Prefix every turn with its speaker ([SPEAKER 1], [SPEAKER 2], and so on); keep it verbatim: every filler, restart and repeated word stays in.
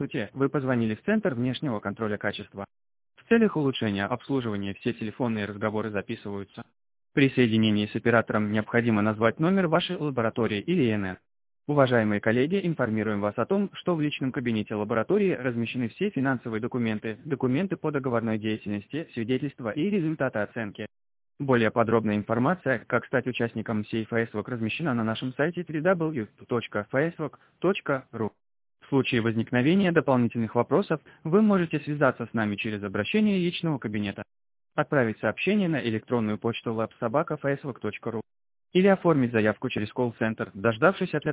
[SPEAKER 1] Здравствуйте, вы позвонили в Центр внешнего контроля качества. В целях улучшения обслуживания все телефонные разговоры записываются. При соединении с оператором необходимо назвать номер вашей лаборатории или И Н Н. Уважаемые коллеги, информируем вас о том, что в личном кабинете лаборатории размещены все финансовые документы, документы по договорной деятельности, свидетельства и результаты оценки. Более подробная информация, как стать участником сей фейсвок, размещена на нашем сайте дабл ю дабл ю дабл ю точка фейсвок точка ру. В случае возникновения дополнительных вопросов вы можете связаться с нами через обращение личного кабинета, отправить сообщение на электронную почту лаб собака фейсвок точка ру или оформить заявку через колл-центр, дождавшись ответа.